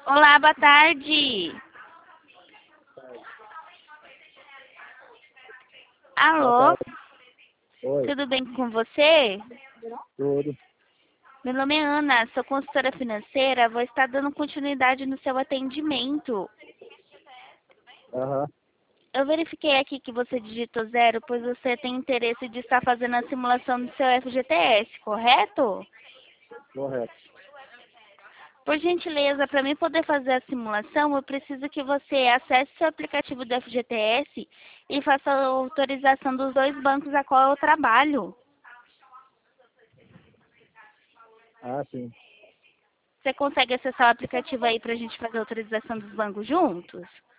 Olá, boa tarde. Boa Alô, tarde. Oi, tudo bem com você? tudo. Meu nome é Ana, sou consultora financeira. Vou estar dando continuidade no seu atendimento. Aham, Eu verifiquei aqui que você digitou zero, pois você tem interesse de estar fazendo a simulação do seu FGTS, correto? correto. Por gentileza, para mim poder fazer a simulação, eu preciso que você acesse seu aplicativo do FGTS e faça a autorização dos dois bancos a qual eu trabalho. Ah, sim. Você consegue acessar o aplicativo aí para a gente fazer a autorização dos bancos juntos?